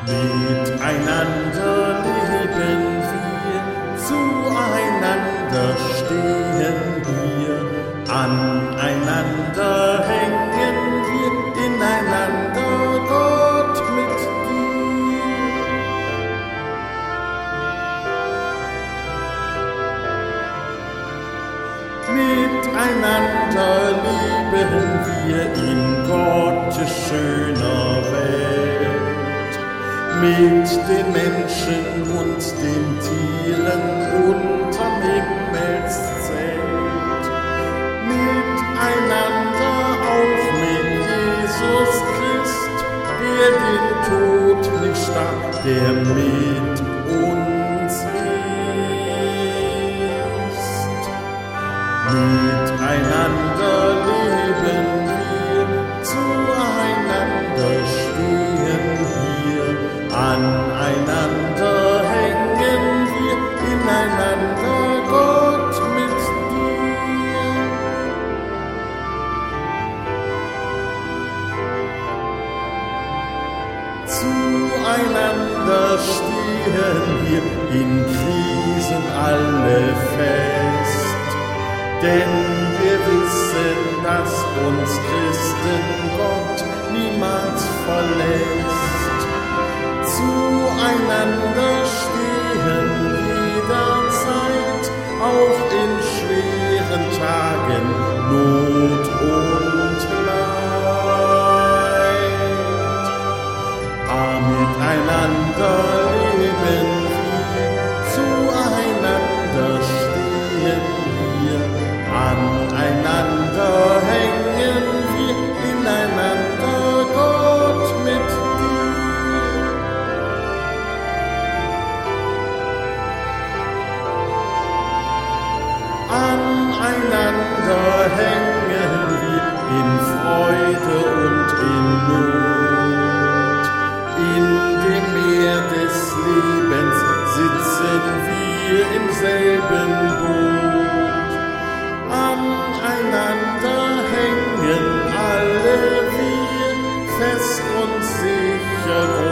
Miteinander leben wir, zueinander stehen wir, aneinander hängen wir, ineinander Gott mit dir. Miteinander lieben wir in Gottes schöner Welt, mit den Menschen und den Tieren unterm Himmelszelt. Miteinander auch mit Jesus Christ, der den Tod nicht starb, der mit uns ist. Miteinander leben wir, zueinander stehen wir, aneinander hängen wir, ineinander Gott mit dir. Zueinander stehen wir in Krisen alle fest, denn wir wissen, dass uns Christen Gott niemals verlässt. Zueinander stehen jederzeit, auch in schweren Tagen, Not und Leid. Miteinander leben wir, zueinander stehen wir, aneinander hängen wir, ineinander Gott mit dir. Aneinander hängen wir in Freude und in Not. In dem Meer des Lebens sitzen wir im selben Boot. Aneinander hängen alle wir, fest und sicher